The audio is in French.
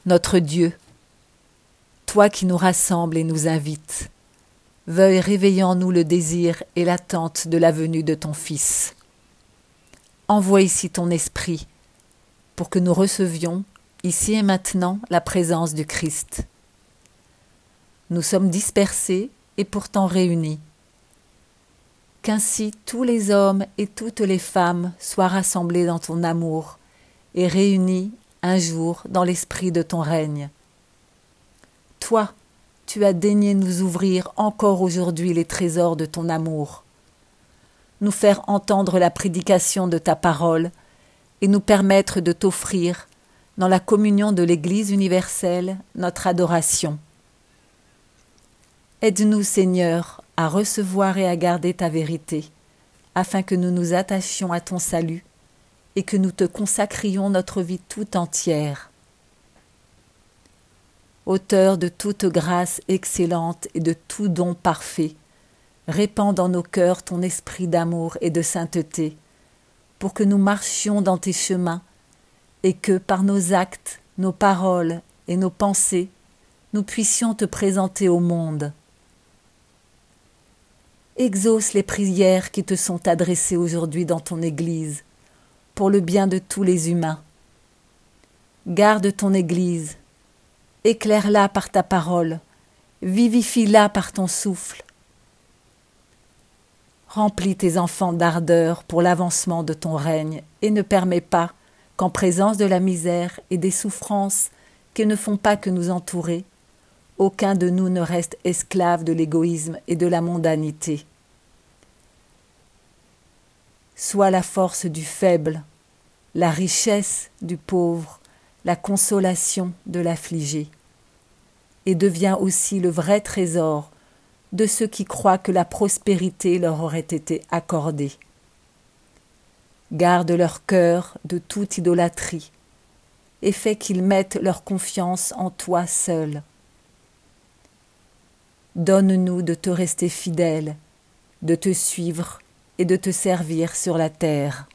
Notre Dieu, toi qui nous rassembles et nous invites, veuille réveiller en nous le désir et l'attente de la venue de ton Fils. Envoie ici ton Esprit pour que nous recevions, ici et maintenant, la présence du Christ. Nous sommes dispersés et pourtant réunis. Qu'ainsi tous les hommes et toutes les femmes soient rassemblés dans ton amour et réunis un jour dans l'esprit de ton règne. Toi, tu as daigné nous ouvrir encore aujourd'hui les trésors de ton amour, nous faire entendre la prédication de ta parole et nous permettre de t'offrir, dans la communion de l'Église universelle, notre adoration. Aide-nous, Seigneur, à recevoir et à garder ta vérité, afin que nous nous attachions à ton salut et que nous te consacrions notre vie tout entière. Auteur de toute grâce excellente et de tout don parfait, répands dans nos cœurs ton esprit d'amour et de sainteté, pour que nous marchions dans tes chemins et que, par nos actes, nos paroles et nos pensées, nous puissions te présenter au monde. Exauce les prières qui te sont adressées aujourd'hui dans ton Église, pour le bien de tous les humains. Garde ton Église, éclaire-la par ta parole, vivifie-la par ton souffle. Remplis tes enfants d'ardeur pour l'avancement de ton règne et ne permets pas qu'en présence de la misère et des souffrances qui ne font pas que nous entourer, aucun de nous ne reste esclave de l'égoïsme et de la mondanité. Sois la force du faible, la richesse du pauvre, la consolation de l'affligé, et deviens aussi le vrai trésor de ceux qui croient que la prospérité leur aurait été accordée. Garde leur cœur de toute idolâtrie et fais qu'ils mettent leur confiance en toi seul. Donne-nous de te rester fidèles, de te suivre et de te servir sur la terre.